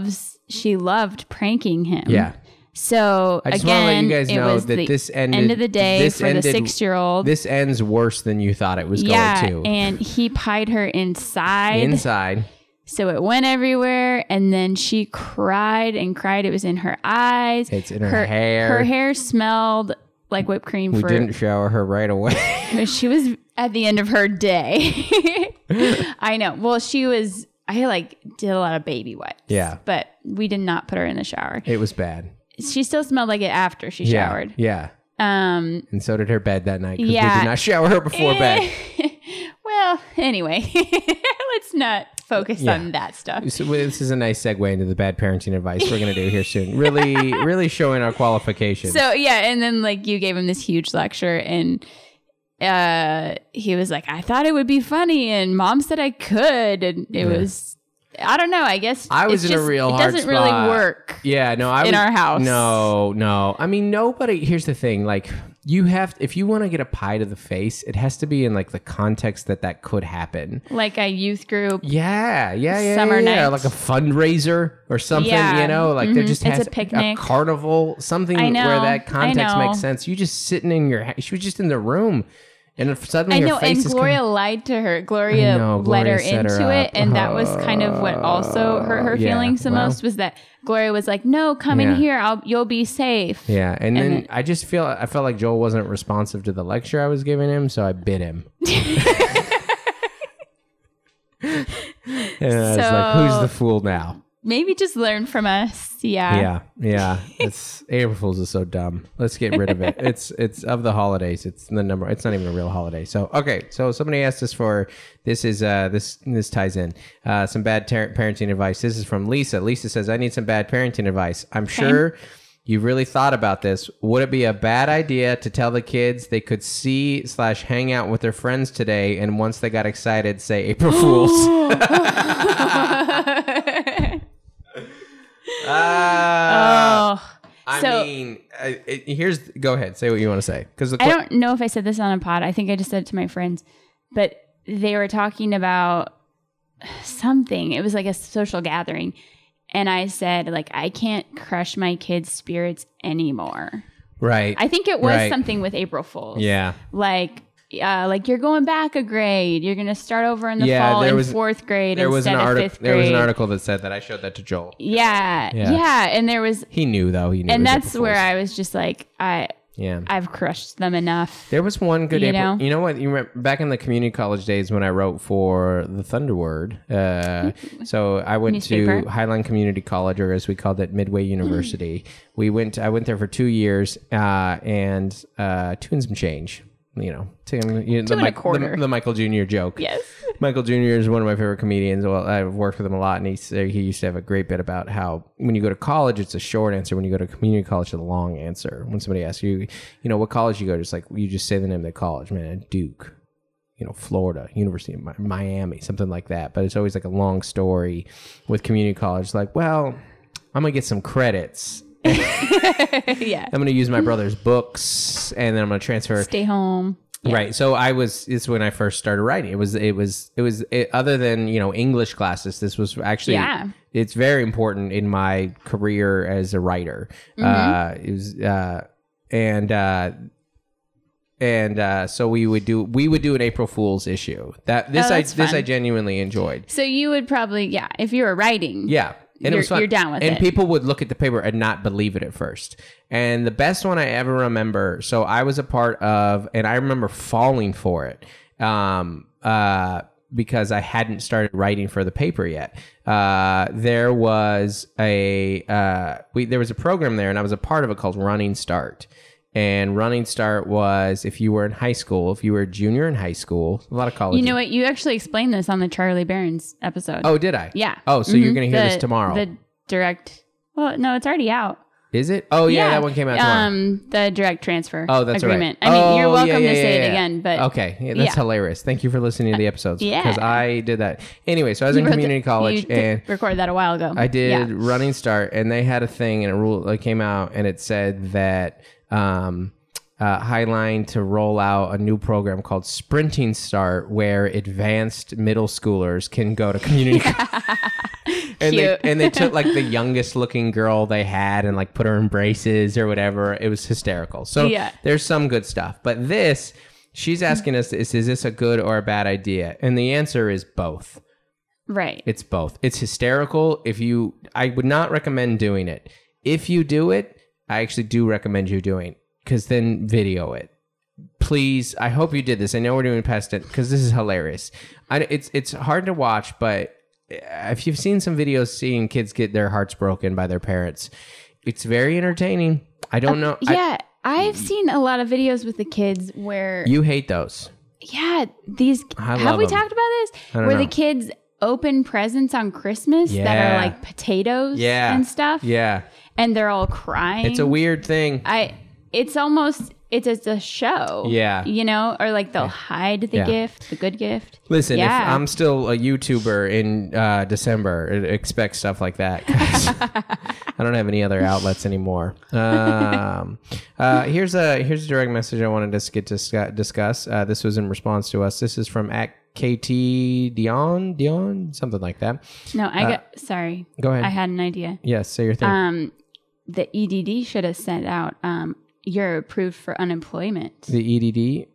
loved pranking him. Yeah. So I just want to let you guys know that this end of the day for the 6-year-old. This ends worse than you thought it was going to. And he pied her inside. Inside. So it went everywhere, and then she cried and cried. It was in her eyes. It's in her hair. Her hair smelled like whipped cream. We didn't shower her right away. She was at the end of her day. I know. Well, I did a lot of baby wipes. Yeah. But we did not put her in the shower. It was bad. She still smelled like it after she showered. Yeah. And so did her bed that night because we did not shower her before bed. Well, anyway, let's not focus on that stuff. So this is a nice segue into the bad parenting advice we're going to do here soon. Really showing our qualifications. So, yeah. And then you gave him this huge lecture and he was like, I thought it would be funny. And mom said I could. And it was... I don't know. I guess I was in a real hard spot. It doesn't really work. Yeah, no, in our house. No. I mean, nobody. Here's the thing: if you want to get a pie to the face, it has to be in the context that could happen, like a youth group. Yeah. Summer night, like a fundraiser or something. Yeah. There just has a picnic, a carnival, something where that context makes sense. You just sitting in your. She was just in the room. And suddenly her face is Gloria lied to her. Gloria let her into it. And that was kind of what also hurt her feelings the most was that Gloria was like, no, come in here. You'll be safe. Yeah. And then I felt like Joel wasn't responsive to the lecture I was giving him. So I bit him. And I was like, who's the fool now? maybe just learn from us. Yeah. Yeah. It's April Fool's is so dumb. Let's get rid of it. It's of the holidays. It's the number. It's not even a real holiday. So okay. So somebody asked us for this is this ties in some bad parenting advice. This is from Lisa. Lisa says, I need some bad parenting advice. I'm sure you've really thought about this. Would it be a bad idea to tell the kids they could see/hang out with their friends today, and once they got excited, say April Fools? Go ahead, say what you want to say. Because I don't know if I said this on a pod. I think I just said it to my friends, but they were talking about something. It was like a social gathering. And I said, like, I can't crush my kids' spirits anymore. Right. I think it was something with April Fools. Yeah. Like you're going back a grade. You're going to start over in the fall in fourth grade instead of fifth grade. There was an article that said that. I showed that to Joel. Yeah. And there was... He knew, though. He knew. And that's where I was just like, I've crushed them enough. There was one good April. You know what? You remember back in the community college days when I wrote for the Thunderword. So I went to Highline Community College, or as we called it, Midway University. I went there for 2 years and 2 and some change. The Michael Jr. joke. Yes. Michael Jr. is one of my favorite comedians. Well, I've worked with him a lot, and he used to have a great bit about how when you go to college, it's a short answer. When you go to community college, it's a long answer. When somebody asks you, what college you go to, it's like you just say the name of the college, man, Duke, Florida, University of Miami, something like that. But it's always like a long story with community college. Like, well, I'm going to get some credits. Yeah. I'm going to use my brother's books, and then I'm going to transfer. Stay home. Yeah. Right. So it's when I first started writing. It was other than, English classes, this was actually, it's very important in my career as a writer. So we would do an April Fool's issue I genuinely enjoyed. So you would probably, if you were writing. Yeah. And it was fun. You're down with it. And people would look at the paper and not believe it at first. And the best one I ever remember, so I was a part of, and I remember falling for it because I hadn't started writing for the paper yet. There was a program there, and I was a part of it called Running Start. And Running Start was if you were in high school, if you were a junior in high school, a lot of colleges. You know what? You actually explained this on the Charlie Barron's episode. Oh, did I? Yeah. Oh, so you're going to hear this tomorrow. Well, no, it's already out. Is it? Oh, yeah, that one came out tomorrow. The direct transfer agreement. Right. I mean, you're welcome to say it again, but... Okay, that's hilarious. Thank you for listening to the episodes. Because I did that. Anyway, so I was in community college. and recorded that a while ago. I did Running Start, and they had a thing, and a rule that came out, and it said that... Highline to roll out a new program called Sprinting Start, where advanced middle schoolers can go to community and they took like the youngest looking girl they had and like put her in braces or whatever. It was hysterical. So there's some good stuff, but she's asking us, is this a good or a bad idea? And the answer is both. Right. It's both. It's hysterical. I would not recommend doing it. If you do it, I actually do recommend you doing it, because then video it. Please, I hope you did this. I know we're doing past it because this is hilarious. It's hard to watch, but if you've seen some videos seeing kids get their hearts broken by their parents, it's very entertaining. I don't know. Yeah, I've seen a lot of videos with the kids where... You hate those. Yeah, have we talked about this? Where the kids open presents on Christmas that are like potatoes and stuff. Yeah. And they're all crying. It's a weird thing. It's a show. Yeah. Or like they'll hide the gift, the good gift. Listen, if I'm still a YouTuber in December, expect stuff like that. 'Cause I don't have any other outlets anymore. Here's a direct message I wanted to discuss. This was in response to us. This is from KT Dion, something like that. No, sorry. Go ahead. I had an idea. Yes, say your thing. The EDD should have sent out, you're approved for unemployment. The EDD?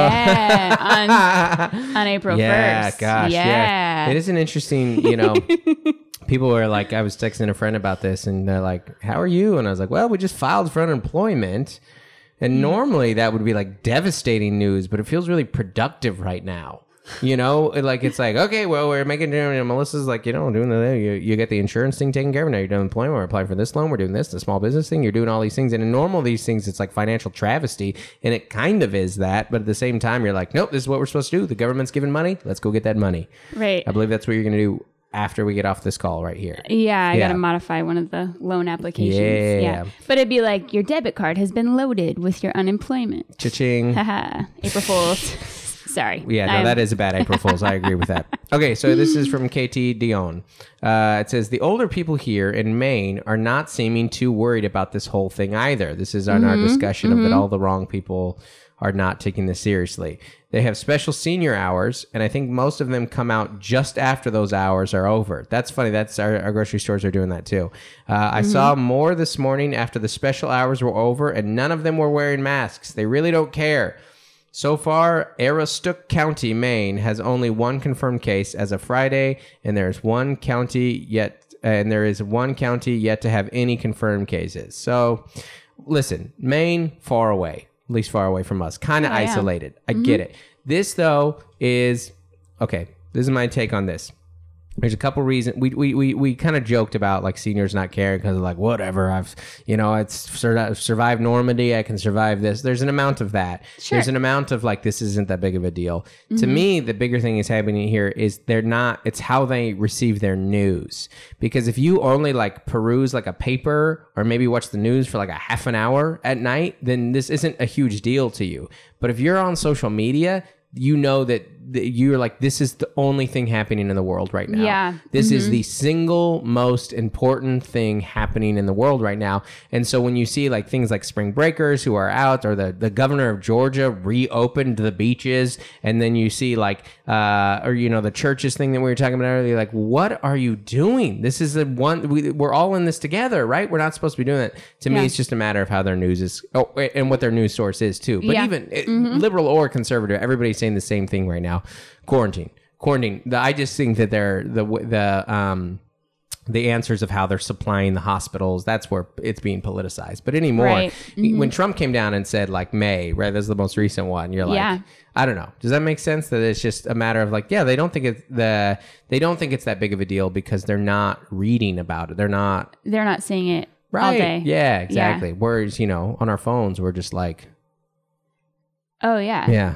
Yeah, on April 1st. Yeah, gosh, yeah. It is an interesting, people were like, I was texting a friend about this, and they're like, how are you? And I was like, well, we just filed for unemployment. And normally that would be like devastating news, but it feels really productive right now. You know, like it's like, okay, well, we're making, Melissa's like, doing you get the insurance thing taken care of. Now you're doing employment. We're applying for this loan. We're doing this, the small business thing. You're doing all these things. And in normal, these things, it's like financial travesty. And it kind of is that. But at the same time, you're like, nope, this is what we're supposed to do. The government's giving money. Let's go get that money. Right. I believe that's what you're going to do after we get off this call right here. Yeah, I got to modify one of the loan applications. Yeah. But it'd be like, your debit card has been loaded with your unemployment. Cha-ching. Haha. April Fools. Sorry. Yeah, no, that is a bad April Fool's. I agree with that. Okay, so this is from KT Dion. It says, the older people here in Maine are not seeming too worried about this whole thing either. This is on our discussion of that all the wrong people are not taking this seriously. They have special senior hours, and I think most of them come out just after those hours are over. That's funny. That's our grocery stores are doing that too. I saw more this morning after the special hours were over, and none of them were wearing masks. They really don't care. So far, Aroostook County, Maine, has only one confirmed case as of Friday, and there is one county yet to have any confirmed cases. So, listen, Maine, far away. At least far away from us, kind of isolated. I get it. This though is okay. This is my take on this. There's a couple reasons. We kind of joked about like seniors not caring because of like whatever. It's survived Normandy. I can survive this. There's an amount of that. Sure. There's an amount of like this isn't that big of a deal. To me, the bigger thing is happening here is it's how they receive their news. Because if you only like peruse like a paper or maybe watch the news for like a half an hour at night, then this isn't a huge deal to you. But if you're on social media, you know that you're like, this is the only thing happening in the world right now. Yeah. This is the single most important thing happening in the world right now. And so when you see like things like spring breakers who are out, or the governor of Georgia reopened the beaches, and then you see like, the churches thing that we were talking about earlier, like, what are you doing? This is we're all in this together, right? We're not supposed to be doing it. To me, it's just a matter of how their news is, and what their news source is too. But even liberal or conservative, everybody's saying the same thing right now. Quarantine. I just think that they're the answers of how they're supplying the hospitals. That's where it's being politicized. But anymore, when Trump came down and said like May, right? That's the most recent one. You're like, I don't know. Does that make sense? That it's just a matter of like, they don't think it's that big of a deal because they're not reading about it. They're not seeing it right. all day. Yeah, exactly. Yeah. Whereas on our phones, we're just like, oh yeah,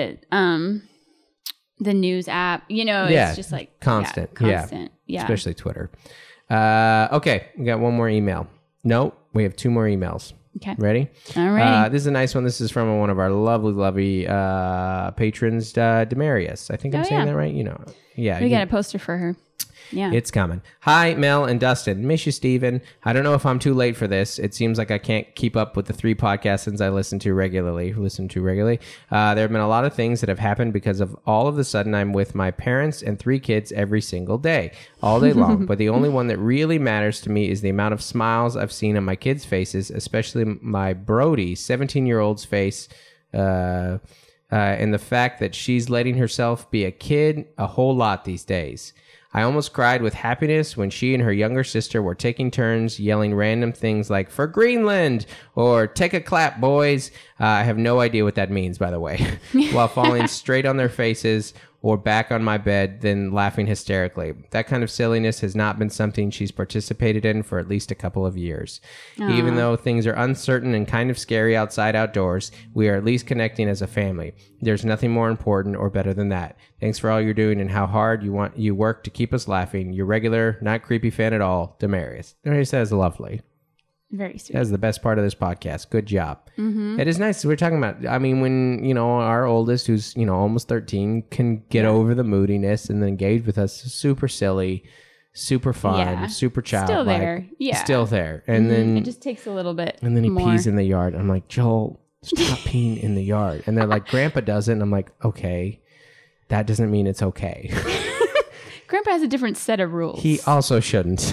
the news app, it's just like constant. Yeah. Especially Twitter. Okay. We got one more email. No, we have two more emails. Okay. Ready? All right. This is a nice one. This is from one of our lovely patrons, Demarius. I think I'm saying that right. Yeah. We got a poster for her. Yeah. It's coming. Hi, Mel and Dustin. Miss you, Steven. I don't know if I'm too late for this. It seems like I can't keep up with the 3 podcasts since I listen to regularly. There have been a lot of things that have happened because of all of the sudden I'm with my parents and 3 kids every single day, all day long. But the only one that really matters to me is the amount of smiles I've seen on my kids' faces, especially my Brody, 17-year-old's face, and the fact that she's letting herself be a kid a whole lot these days. I almost cried with happiness when she and her younger sister were taking turns yelling random things like, "For Greenland," or "Take a clap, boys." I have no idea what that means, by the way, while falling straight on their faces or back on my bed, then laughing hysterically. That kind of silliness has not been something she's participated in for at least a couple of years. Aww. Even though things are uncertain and kind of scary outdoors, we are at least connecting as a family. There's nothing more important or better than that. Thanks for all you're doing and how hard you work to keep us laughing. Your regular, not creepy fan at all, Demarius. Demarius, that is lovely. Very sweet. That's the best part of this podcast. Good job. Mm-hmm. It is nice. We're talking about, when, our oldest, who's, almost 13, can get over the moodiness and then engage with us. Super silly, super fun, super childlike. Still there. Yeah. Still there. And then it just takes a little bit. And then he more. Pees in the yard. I'm like, Joel, stop peeing in the yard. And they're like, Grandpa doesn't. And I'm like, okay, that doesn't mean it's okay. Grandpa has a different set of rules. He also shouldn't.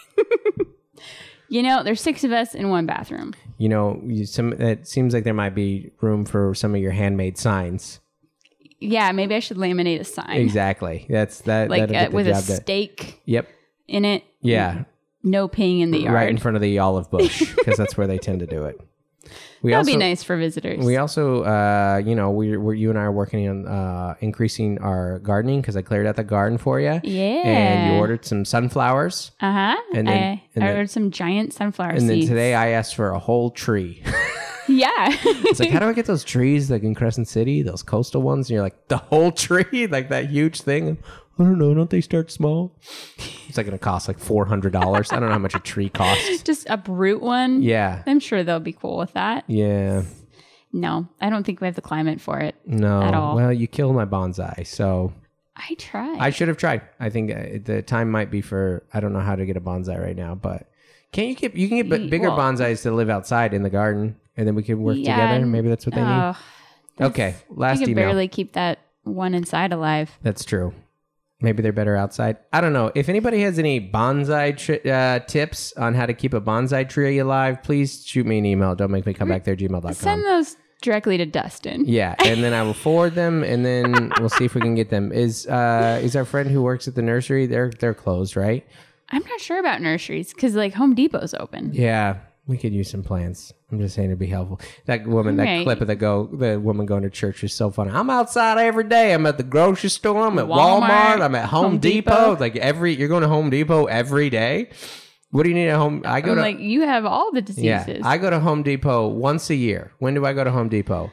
There's 6 of us in one bathroom. It seems like there might be room for some of your handmade signs. Yeah, maybe I should laminate a sign. Exactly. That's that. Like with a stake. Yep. In it. Yeah. No peeing in the yard. Right in front of the olive bush, because that's where they tend to do it. That'd be nice for visitors. We also, you and I are working on increasing our gardening because I cleared out the garden for you. Yeah. And you ordered some sunflowers. Uh-huh. And then I ordered some giant sunflower seeds. And then today I asked for a whole tree. Yeah. It's like, how do I get those trees like in Crescent City, those coastal ones? And you're like, the whole tree? Like that huge thing? I don't know. Don't they start small? It's like going to cost like $400. I don't know how much a tree costs. Just uproot one? Yeah. I'm sure they'll be cool with that. Yeah. No, I don't think we have the climate for it. No. At all. Well, you killed my bonsai, so... I tried. I should have tried. I think the time might be for... I don't know how to get a bonsai right now, but... You can get bigger bonsais to live outside in the garden, and then we can work together. Maybe that's what they need. Okay, last email. You can barely keep that one inside alive. That's true. Maybe they're better outside. I don't know. If anybody has any bonsai tips on how to keep a bonsai tree alive, please shoot me an email. Don't make me come back there, gmail.com. Send those directly to Dustin. Yeah, and then I will forward them, and then we'll see if we can get them. Is our friend who works at the nursery, they're closed, right? I'm not sure about nurseries because like Home Depot's open. Yeah, we could use some plants. I'm just saying it'd be helpful. That woman, that clip of the woman going to church is so funny. I'm outside every day. I'm at the grocery store. I'm at Walmart. I'm at Home Depot. Like you're going to Home Depot every day. What do you need at home? Like you have all the diseases. Yeah, I go to Home Depot once a year. When do I go to Home Depot?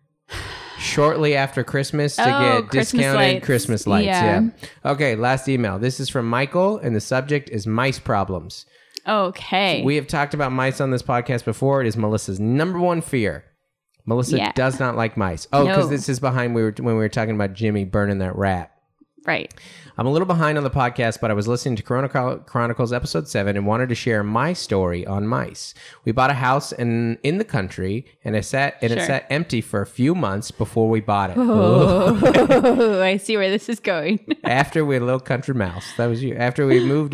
Shortly after Christmas to get discounted Christmas lights. Yeah. Okay, last email. This is from Michael, and the subject is mice problems. Okay. We have talked about mice on this podcast before. It is Melissa's number one fear. Melissa does not like mice. Oh, because this is behind when we were talking about Jimmy burning that rat. Right. I'm a little behind on the podcast, but I was listening to Chronicles episode 7 and wanted to share my story on mice. We bought a house in the country, and it sat empty for a few months before we bought it. Oh, I see where this is going. After we had a little country mouse, that was you. After we moved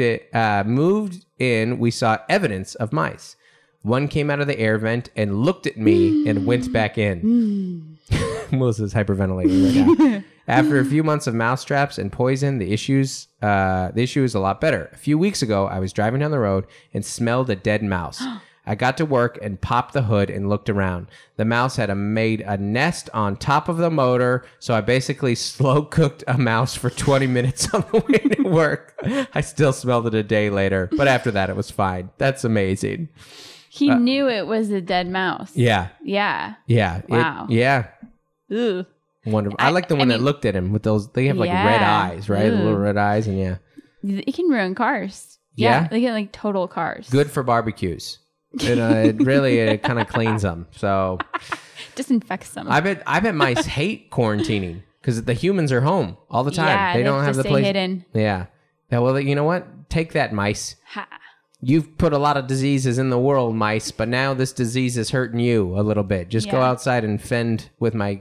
in, we saw evidence of mice. One came out of the air vent and looked at me and went back in. Melissa's hyperventilating right now. After a few months of mouse traps and poison, the issue is a lot better. A few weeks ago, I was driving down the road and smelled a dead mouse. I got to work and popped the hood and looked around. The mouse had made a nest on top of the motor, so I basically slow cooked a mouse for 20 minutes on the way to work. I still smelled it a day later, but after that, it was fine. That's amazing. He knew it was a dead mouse. Yeah. Yeah. Yeah. Wow. Ooh. Wonderful. I like the one that looked at him with those. They have like red eyes, right? The little red eyes, and it can ruin cars. Yeah, they get like total cars. Good for barbecues. It really kind of cleans them. So disinfects them. I bet mice hate quarantining because the humans are home all the time. Yeah, they don't have the place. Hidden. Yeah. Well, you know what? Take that, mice. Ha. You've put a lot of diseases in the world, mice, but now this disease is hurting you a little bit. Just go outside and fend with my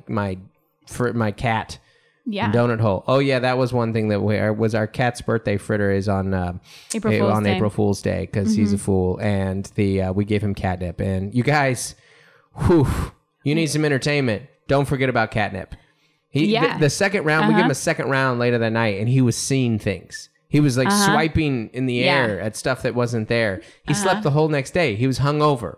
cat. Yeah. Donut hole. Oh yeah, that was one thing that was our cat's birthday. Fritter is on April Fool's Day because he's a fool, and we gave him catnip. And you guys, you need some entertainment. Don't forget about catnip. The second round, we gave him a second round later that night, and he was seeing things. He was like swiping in the air at stuff that wasn't there. He slept the whole next day. He was hungover.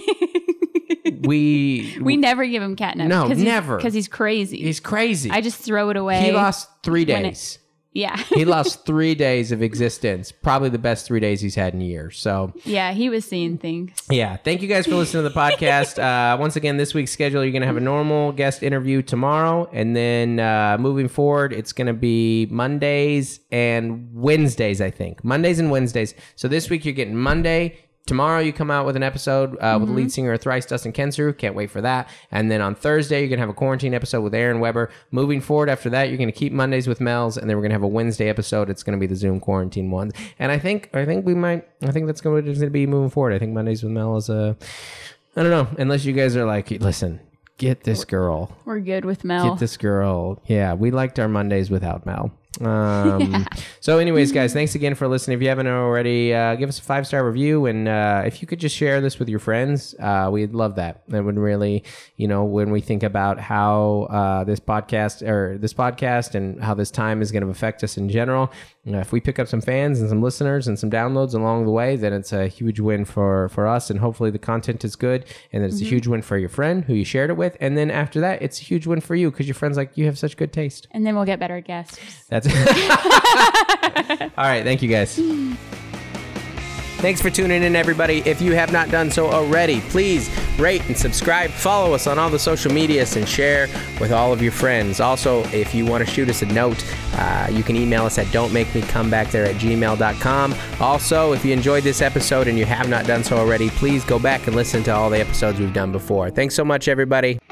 We never give him catnip. No, never. Because he's crazy. He's crazy. I just throw it away. He lost 3 days. He lost 3 days of existence. Probably the best 3 days he's had in years. So yeah, he was seeing things. Yeah. Thank you guys for listening to the podcast. Once again, this week's schedule, you're going to have a normal guest interview tomorrow. And then moving forward, it's going to be Mondays and Wednesdays, I think. Mondays and Wednesdays. So this week you're getting Monday. Tomorrow you come out with an episode with the lead singer of Thrice, Dustin Kensrue. Can't wait for that. And then on Thursday, you're going to have a quarantine episode with Aaron Weber. Moving forward after that, you're going to keep Mondays with Mel's, and then we're going to have a Wednesday episode. It's going to be the Zoom quarantine ones. And I think that's going to be moving forward. I think Mondays with Mel is I don't know, unless you guys are like, listen, get this girl. We're good with Mel. Get this girl. Yeah, we liked our Mondays without Mel. So anyways, guys, thanks again for listening. If you haven't already, give us a 5-star review. And if you could just share this with your friends, we'd love that. That would really, when we think about how this podcast and how this time is going to affect us in general, if we pick up some fans and some listeners and some downloads along the way, then it's a huge win for us. And hopefully the content is good. And then it's a huge win for your friend who you shared it with. And then after that, it's a huge win for you because your friend's like, you have such good taste. And then we'll get better guests. That's all right. Thank you, guys. Thanks for tuning in, everybody. If you have not done so already, please rate and subscribe. Follow us on all the social medias and share with all of your friends. Also, if you want to shoot us a note, you can email us at don'tmakemecomebackthere@gmail.com. Also, if you enjoyed this episode and you have not done so already, please go back and listen to all the episodes we've done before. Thanks so much, everybody.